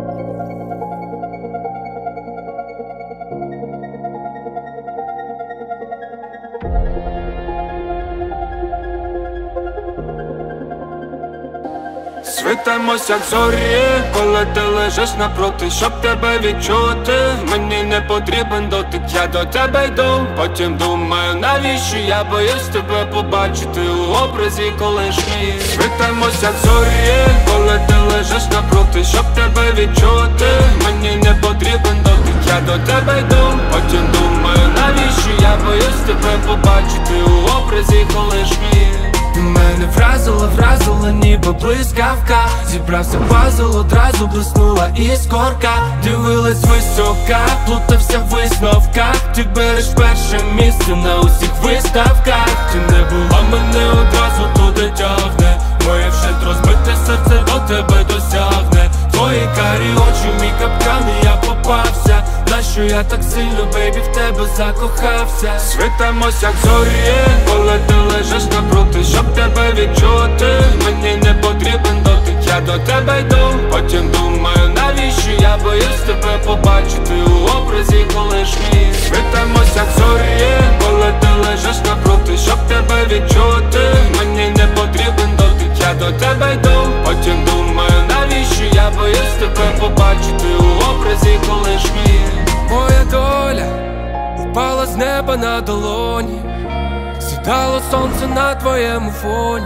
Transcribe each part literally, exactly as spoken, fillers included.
Світимось, як зорі, коли ти лежиш напроти, щоб тебе відчути. Мені не потрібен дотик, я до тебе йду. Потім думаю, навіщо я боюсь тебе побачити у образі колишньої. Світимось, як зорі, коли ти лежиш напроти, щоб тебе відчути. Мені не потрібен дотик, я до тебе йду. Потім думаю, навіщо я боюсь тебе побачити у образі колишньої. Мене вразило, вразило, ніби блискавка. Зібрався пазл, одразу блиснула іскорка. Дивилась висока, плутався в висновках. Ти береш перше місце на усіх виставках. Ти не була, мене одразу туди тягне. Моє вшит розбите серце до тебе досягне. Твої карі очі, мій капкан, і я попався. Нащо я так сильно, бейбі, в тебе закохався? Світимось, як зорі, коли ти лежиш напроти, щоб тебе відчути. Мені не потрібен дотик, я до тебе йду. Потім думаю, навіщо я боюсь тебе побачити у образі колишньої. Світимось, як зорі, коли ти лежиш напроти, щоб тебе відчути. Мені не потрібен дотик, я до тебе йду. Потім думаю, навіщо я боюсь тебе побачити у образі колишньої. Моя доля впала з неба на долоні, сідало сонце на твоєму фоні.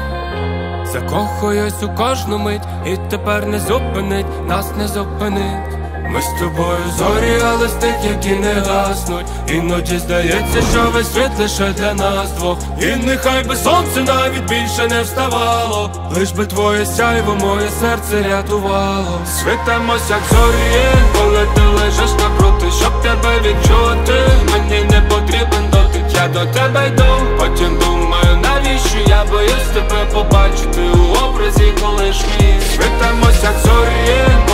Закохуюсь у кожну мить, і тепер не зупинить, нас не зупинить. Ми з тобою зорі, але з тих, які не гаснуть. Іноді здається, що весь світ лише для нас двох. І нехай би сонце навіть більше не вставало, лиш би твоє сяйво моє серце рятувало. Світимось, як зорі, коли ти лежиш напроти, щоб тебе відчути. Мені не потрібен дотик, я до тебе йду. Потім думаю, навіщо я боюсь тебе побачити у образі колишньої. Світимось, як зорі,